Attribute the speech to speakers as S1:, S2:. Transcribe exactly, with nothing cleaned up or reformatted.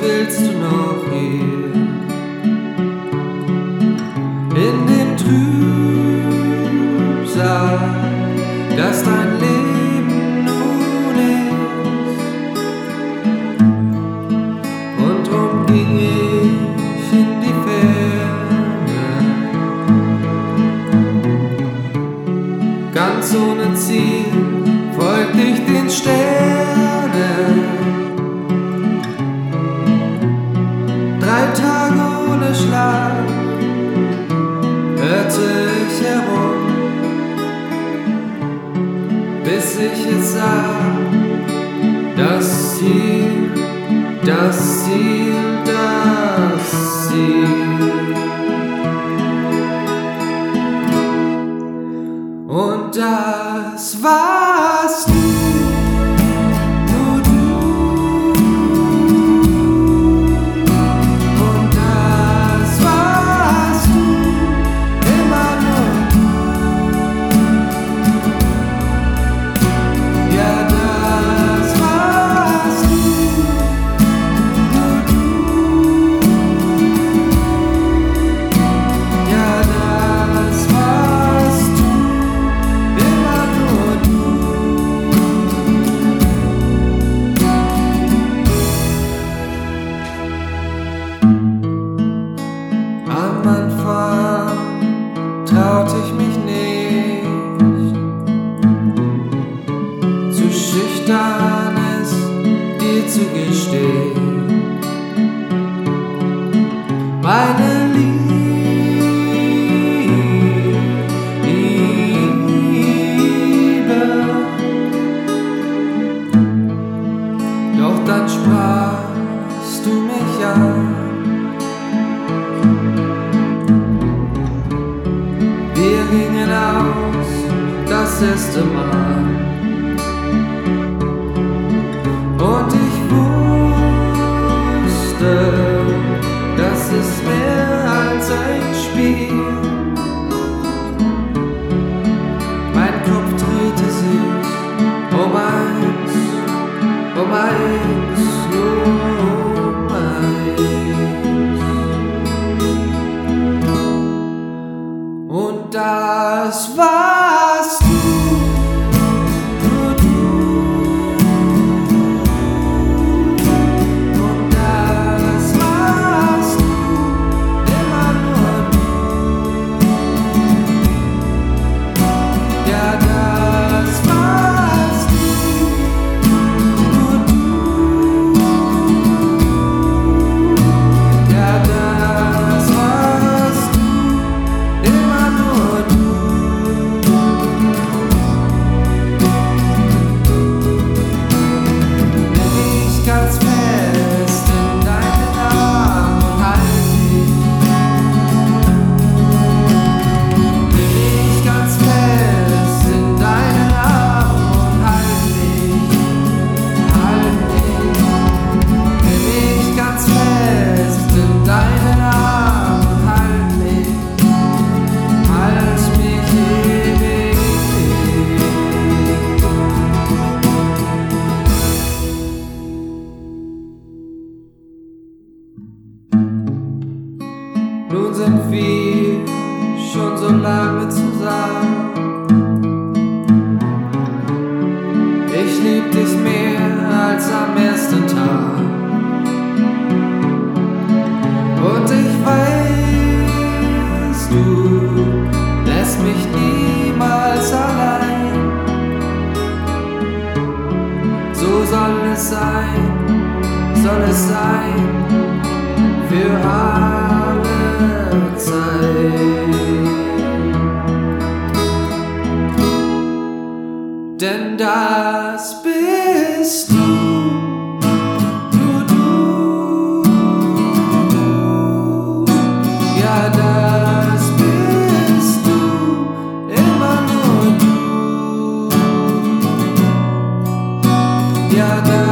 S1: willst du noch hier? In dem Trübsal, das dein Leben nun ist. Und drum ging ich in die Ferne, ganz ohne Ziel folgte ich den Sternen. Drei Tage ohne Schlaf hörte ich herum, bis ich es sah, das Ziel, das Ziel, das Ziel. Und das warst du. Am Anfang traute ich mich nicht, zu schüchtern es dir zu gestehen. Meine Liebe, doch dann sprachst du mich an. Wir gingen aus, das erste Mal, und ich wusste, das ist mehr als ein Spiel. Mein Kopf drehte sich um eins, um eins, nur um eins. Und das warst du, nur du. Und das warst du, immer nur du. Ja, das warst du, nur du. Ja, das warst du, immer nur du. Ganz fest in deinen Arm und halt mich. Nimm mich ganz fest in deinen Arm und halt mich, halt mich. Nimm mich ganz fest in deinen Arm und halt mich, halt mich ewig. Nun sind wir schon so lange zusammen. Ich lieb dich mehr als am ersten Tag. Und ich weiß, du lässt mich niemals allein. So soll es sein, soll es sein, für alle Zeit. Denn das bist du, nur du. Ja, das bist du, immer nur du. Ja, das